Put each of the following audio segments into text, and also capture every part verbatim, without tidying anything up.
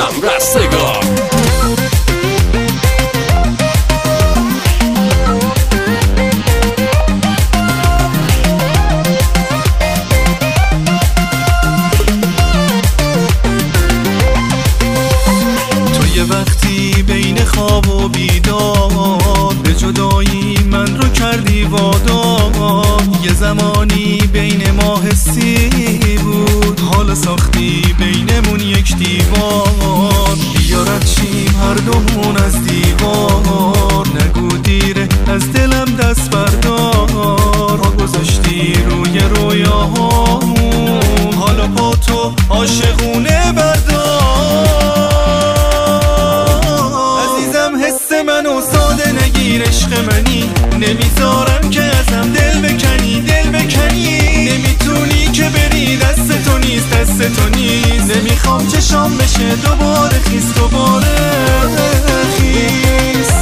هم رستگار. وقتی بین خواب و بیدار به جدایی من رو کردی وادار. یه زمانی بین ما حسی بود، حالا ساختی بینمون یک دیوار. بیا رد شیم هر دومون از دیوار، نگو دیره از دلم دست بردار. پا گذاشتی روی رویاهامون، حالا پا تو عاشقونه بردار. منو ساده نگیر عشق منی، نمیذارم که ازم دل بکنی دل بکنی. نمیتونی که بری، دست تو نیست دست تو نیست. نمیخوام چشام بشه دوباره خیس دوباره خیس.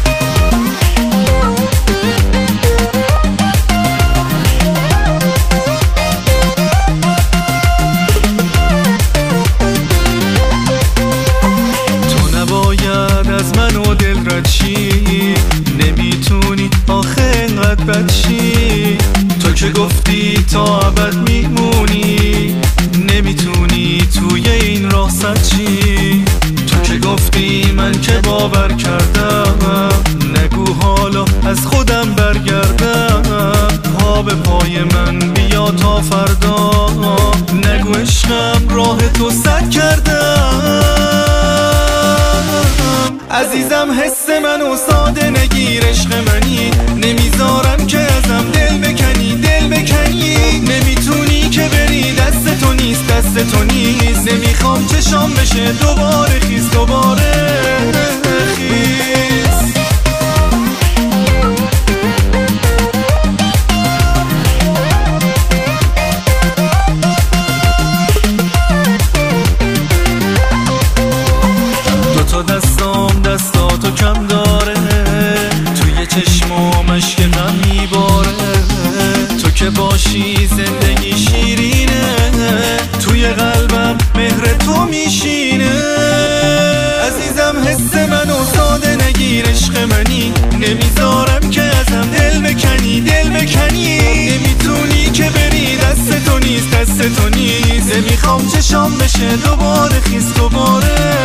از من و دل رد شی، نمیتونی آخه انقدر بد شی. تو که گفتی تا ابد میمونی، نمیتونی توی این راه سد شی. تو که گفتی من که باور کردم، نگو حالا از خودم برگردم. پا به پای من بیا تا فردا، نگو عشقم راه تو سد کردم. عزیزم حس منو ساده نگیر عشق منی، نمیذارم که ازم دل بکنی دل بکنی. نمیتونی که بری، دست تو نیست دست تو نیست. نمیخوام چشام بشه دوباره خیس دوباره خیس. دوتا دستام دستاتو کم داره، توی چشمام اشک غم میباره. تو که باشی زندگی شیرینه، توی قلبم مهر تو میشینه. عزیزم حس منو ساده نگیر عشق منی، نمیذارم که ازم دل بکنی دل بکنی. نمیتونی که بری، دست تو نیست دست تو نیست. نمیخوام چشام بشه دوباره خیس دوباره